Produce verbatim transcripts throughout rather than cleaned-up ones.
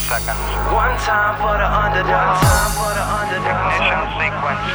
seconds. One time for the underdog. One time for the underdog. Ignition sequence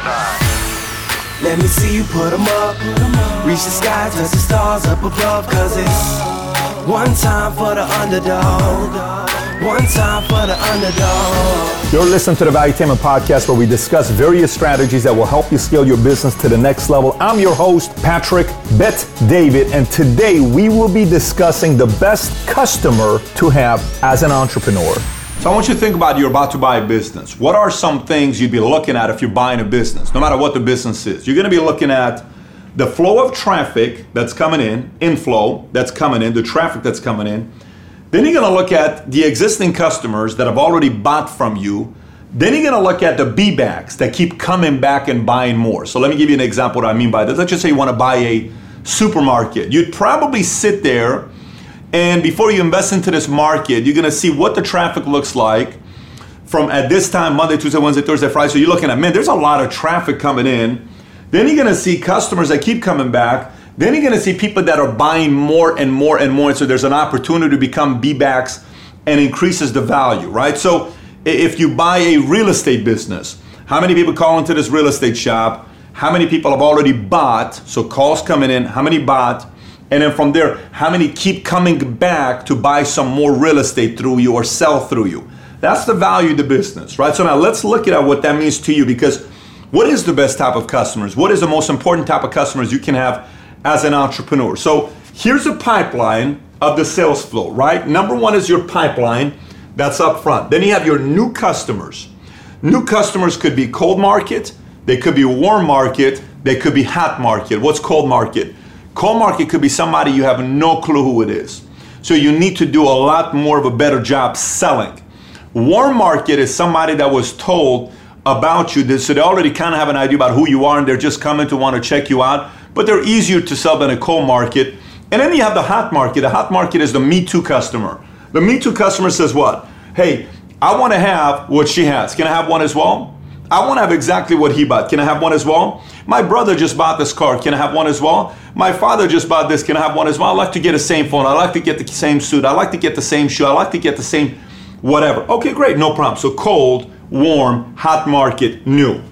start. Let me see you put 'em up. Reach the sky, touch the stars up above. Cause it's one time for the underdog. One time for the underdog. You're listening to the Valuetainment Podcast, where we discuss various strategies that will help you scale your business to the next level. I'm your host, Patrick Bet David, and today we will be discussing the best customer to have as an entrepreneur. So I want you to think about, you're about to buy a business. What are some things you'd be looking at if you're buying a business, no matter what the business is? You're gonna be looking at the flow of traffic that's coming in, inflow that's coming in, the traffic that's coming in. Then you're gonna look at the existing customers that have already bought from you. Then you're gonna look at the B-backs that keep coming back and buying more. So let me give you an example of what I mean by this. Let's just say you wanna buy a supermarket. You'd probably sit there, and before you invest into this market, you're gonna see what the traffic looks like from at this time, Monday, Tuesday, Wednesday, Thursday, Friday. So you're looking at, man, there's a lot of traffic coming in. Then you're gonna see customers that keep coming back. Then you're gonna see people that are buying more and more and more. So there's an opportunity to become B-backs and increases the value, right? So if you buy a real estate business, how many people call into this real estate shop? How many people have already bought? So calls coming in, how many bought? And then from there, how many keep coming back to buy some more real estate through you or sell through you? That's the value of the business, right? So now let's look at what that means to you, because what is the best type of customers? What is the most important type of customers you can have as an entrepreneur? So here's a pipeline of the sales flow, right? Number one is your pipeline that's up front. Then you have your new customers. New customers could be cold market, they could be warm market, they could be hot market. What's cold market? Cold market could be somebody you have no clue who it is. So you need to do a lot more of a better job selling. Warm market is somebody that was told about you, so they already kind of have an idea about who you are and they're just coming to want to check you out, but they're easier to sell than a cold market. And then you have the hot market. The hot market is the Me Too customer. The Me Too customer says what? Hey, I want to have what she has. Can I have one as well? I want to have exactly what he bought. Can I have one as well? My brother just bought this car. Can I have one as well? My father just bought this. Can I have one as well? I like to get the same phone. I like to get the same suit. I like to get the same shoe. I like to get the same whatever. Okay, great, no problem. So cold, warm, hot market, new.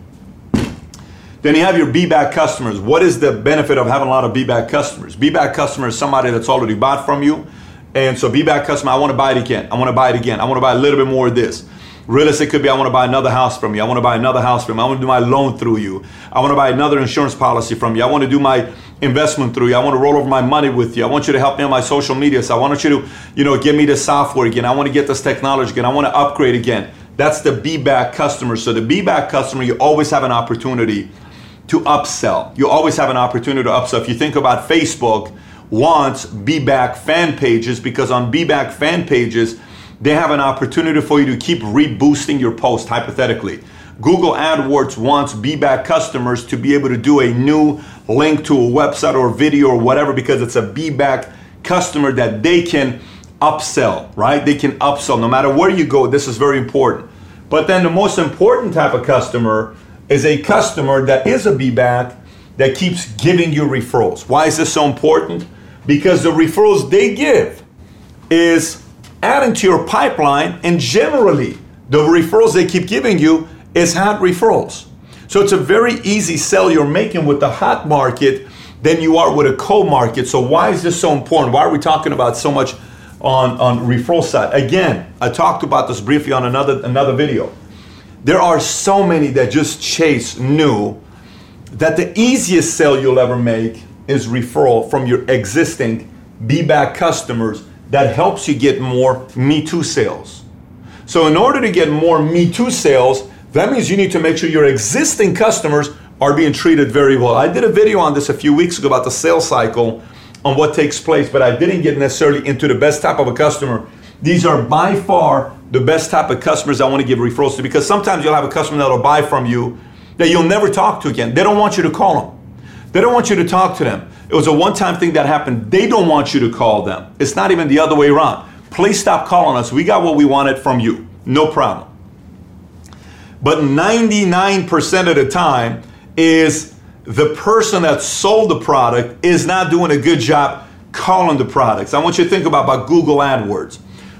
Then you have your B-back customers. What is the benefit of having a lot of B-back customers? B-back customer is somebody that's already bought from you. And so B-back customer, I want to buy it again. I want to buy it again. I want to buy a little bit more of this. Real estate could be, I want to buy another house from you. I want to buy another house from you. I want to do my loan through you. I want to buy another insurance policy from you. I want to do my investment through you. I want to roll over my money with you. I want you to help me on my social media. So I want you to, you know, give me the software again. I want to get this technology again. I want to upgrade again. That's the B-back customer. So the B-back customer, you always have an opportunity to upsell. You always have an opportunity to upsell. If you think about Facebook wants B-back fan pages, because on B-back fan pages, they have an opportunity for you to keep reboosting your post, hypothetically. Google AdWords wants B-back customers to be able to do a new link to a website or video or whatever, because it's a B-back customer that they can upsell, right? They can upsell no matter where you go. This is very important. But then the most important type of customer is a customer that is a B-back that keeps giving you referrals. Why is this so important? Because the referrals they give is adding to your pipeline, and generally the referrals they keep giving you is hot referrals. So it's a very easy sell you're making with the hot market than you are with a cold market. So why is this so important? Why are we talking about so much on, on referral side? Again, I talked about this briefly on another, another video. There are so many that just chase new that the easiest sale you'll ever make is referral from your existing B-back customers that helps you get more Me Too sales. So in order to get more Me Too sales, that means you need to make sure your existing customers are being treated very well. I did a video on this a few weeks ago about the sales cycle on what takes place, but I didn't get necessarily into the best type of a customer. These are by far the best type of customers I want to give referrals to, because sometimes you'll have a customer that'll buy from you that you'll never talk to again. They don't want you to call them. They don't want you to talk to them. It was a one-time thing that happened. They don't want you to call them. It's not even the other way around. Please stop calling us. We got what we wanted from you. No problem. But ninety-nine percent of the time is the person that sold the product is not doing a good job calling the products. I want you to think about, about Google AdWords.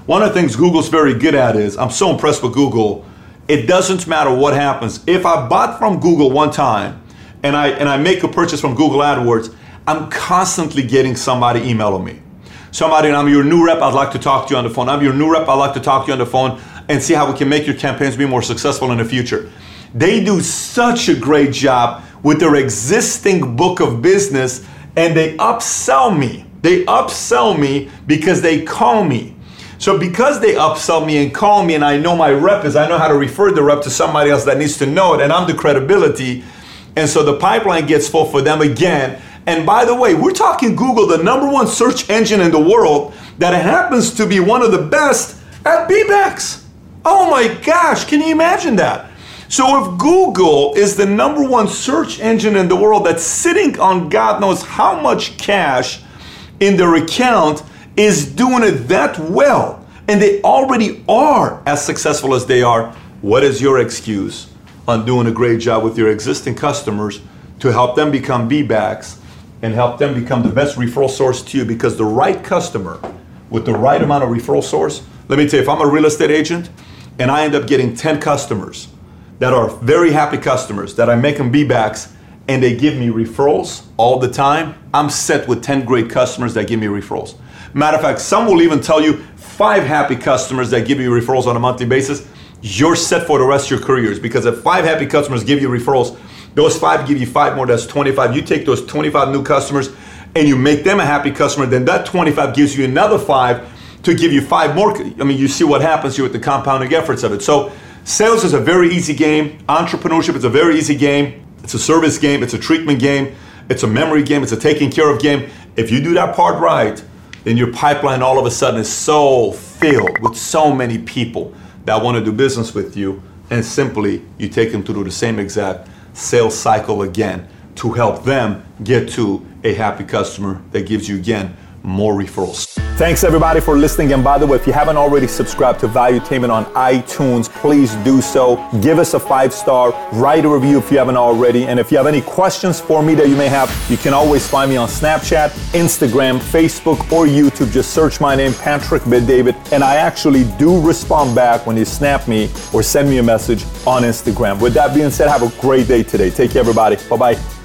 One of the things Google's very good at is, I'm so impressed with Google, it doesn't matter what happens. If I bought from Google one time and I and I make a purchase from Google AdWords, I'm constantly getting somebody emailing me. Somebody, I'm your new rep, I'd like to talk to you on the phone. I'm your new rep, I'd like to talk to you on the phone and see how we can make your campaigns be more successful in the future. They do such a great job with their existing book of business, and they upsell me. They upsell me because they call me. So because they upsell me and call me, and I know my rep is, I know how to refer the rep to somebody else that needs to know it, and I'm the credibility, and so the pipeline gets full for them again. And by the way, we're talking Google, the number one search engine in the world, that happens to be one of the best at B BACS. Oh my gosh, can you imagine that? So if Google is the number one search engine in the world that's sitting on God knows how much cash in their account, is doing it that well, and they already are as successful as they are, what is your excuse on doing a great job with your existing customers to help them become B BACS and help them become the best referral source to you? Because the right customer with the right amount of referral source, let me tell you, if I'm a real estate agent and I end up getting ten customers that are very happy customers, that I make them B BACS, and they give me referrals all the time, I'm set with ten great customers that give me referrals. Matter of fact, some will even tell you five happy customers that give you referrals on a monthly basis, you're set for the rest of your careers. Because if five happy customers give you referrals, those five give you five more, that's twenty-five. You take those twenty-five new customers and you make them a happy customer, then that twenty-five gives you another five to give you five more. I mean, you see what happens here with the compounding efforts of it. So sales is a very easy game. Entrepreneurship is a very easy game. It's a service game, it's a treatment game, it's a memory game, it's a taking care of game. If you do that part right, then your pipeline all of a sudden is so filled with so many people that want to do business with you, and simply you take them through the same exact sales cycle again to help them get to a happy customer that gives you again more referrals. Thanks everybody for listening. And by the way, if you haven't already subscribed to Valuetainment on iTunes, please do so. Give us a five star, write a review if you haven't already. And if you have any questions for me that you may have, you can always find me on Snapchat, Instagram, Facebook, or YouTube. Just search my name, Patrick Bet-David. And I actually do respond back when you snap me or send me a message on Instagram. With that being said, have a great day today. Take care, everybody. Bye-bye.